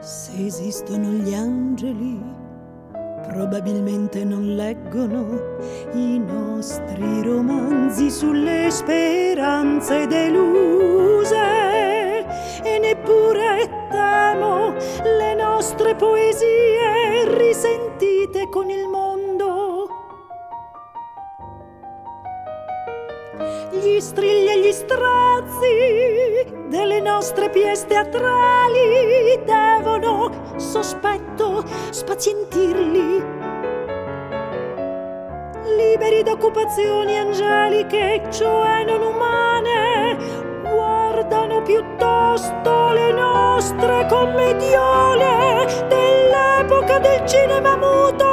Se esistono gli angeli, probabilmente non leggono i nostri romanzi sulle speranze deluse, e neppure temo le nostre poesie risentite con il mondo. Gli strilli e gli strazi delle nostre pièce teatrali devono, sospetto, spazientirli. Liberi d'occupazioni angeliche, cioè non umane, guardano piuttosto le nostre commediole dell'epoca del cinema muto.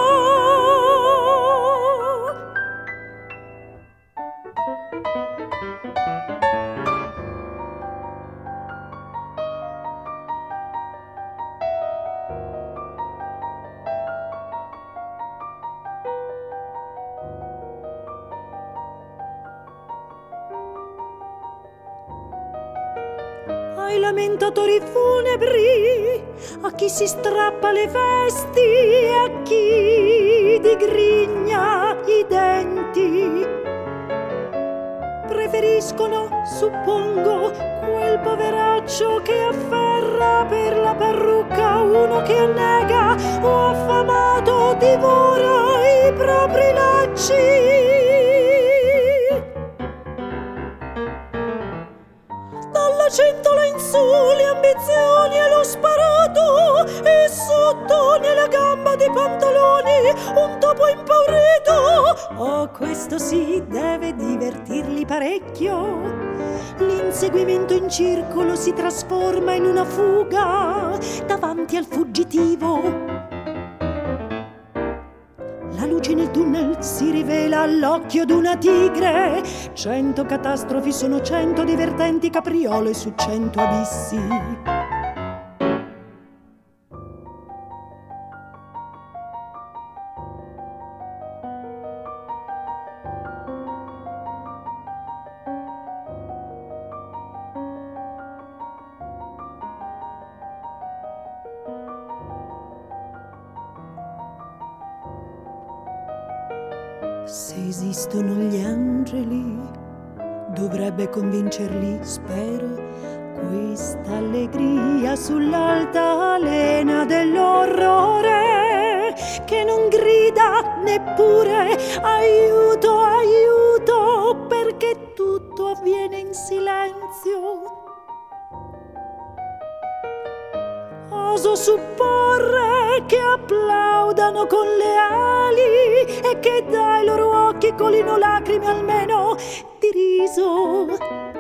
Ai lamentatori funebri, a chi si strappa le vesti e a chi digrigna i denti. Preferiscono, suppongo, quel poveraccio che afferra per la parrucca uno che annega o affamato divora i propri lacci. Dalla cintola in su le ambizioni e lo sparato, e sotto nella gamba dei pantaloni un topo impaurito. Oh, questo sì deve divertirli parecchio. L'inseguimento in circolo si trasforma in una fuga davanti al fuggitivo. La luce nel tunnel si rivela all'occhio d'una tigre. 100 catastrofi sono 100 divertenti capriole su 100 abissi. Se esistono gli angeli, dovrebbe convincerli, spero, questa allegria sull'alta lena dell'orrore, che non grida neppure aiuto, aiuto, perché tutto avviene in silenzio. Oso supporre che applaudano con le ali e che dai loro occhi colino lacrime almeno di riso.